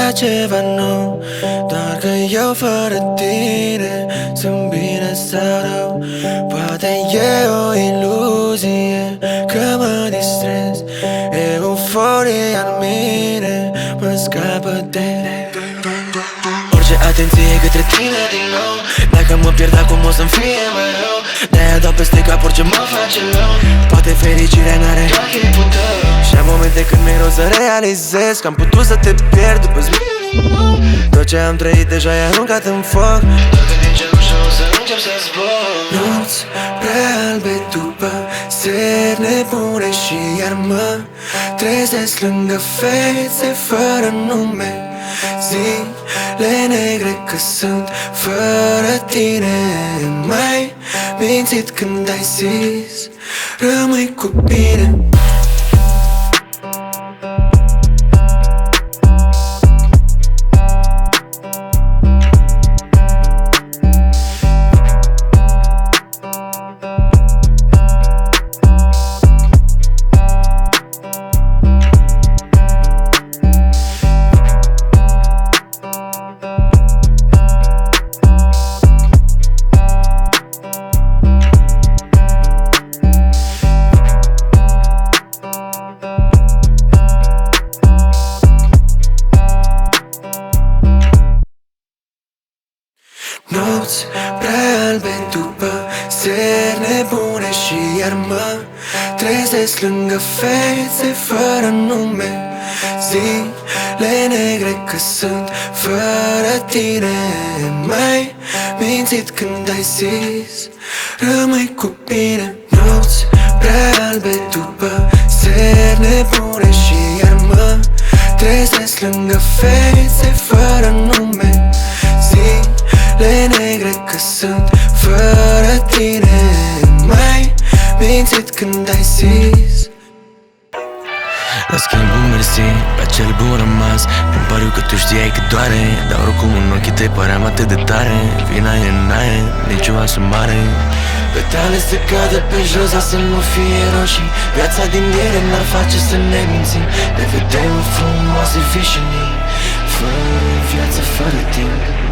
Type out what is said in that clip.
vrea ceva nou, doar că eu fără tine sunt bine sau rău. Poate e o iluzie că mă distrez, euforia în mine mă scapă de orice atenție către tine din nou. Dacă mă pierd acum o să-mi fie mai rău, de-aia dau peste cap orice mă face rău. Poate fericirea n-are doar timpul tău, și am momente când mi-e rău să realizez că am putut să te pierd după-ți. Tot ce am trăit deja e aruncat în foc, toate din cenușă o să încep să zbor. Nopți prea albe după seri nebune și iar mă trezesc lângă fețe fără nume, zile negre că sunt fără tine. M-ai mințit când ai zis rămâi cu bine. Nopți prea albe după seri nebune și iar mă trezesc lângă fețe fără nume, zile negre că sunt fără tine. M-ai mințit când ai zis rămâi cu bine. Nopți prea albe după seri nebune și iar mă trezesc lângă fețe fără nume, zile negre că sunt fără tine. M-ai mințit când ai zis la schimbul mersi pe acel bun rămas. Îmi pariu că tu știai că doare, dar oricum în ochii tăi păream atât de tare. Vina e în aer, nici o asumare. Petale se cadă pe jos, dar să nu fie roșii. Viața din ele n-ar face să ne mințim. Ne vedem frumoase vișinii, fără viață, fără timp.